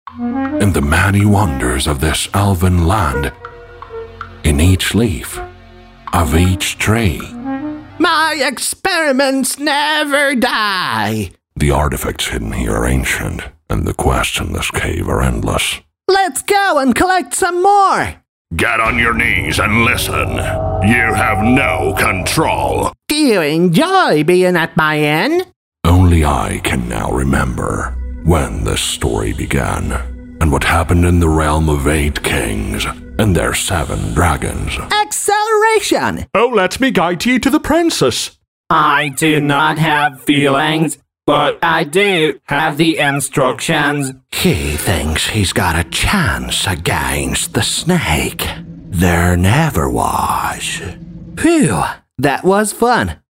in the many wonders of this elven land, in each leaf of each tree. My experiments never die. The artifacts hidden here are ancient, and the quests in this cave are endless. Let's go and collect some more. Get on your knees and listen. You have no control. Do you enjoy being at my inn? Only I can now remember when this story began, and what happened in the realm of 8 kings and their 7 dragons. Acceleration! Oh, let me guide you to the princess. I do not have feelings, but I do have the instructions. He thinks he's got a chance against the snake. There never was. Phew, that was fun.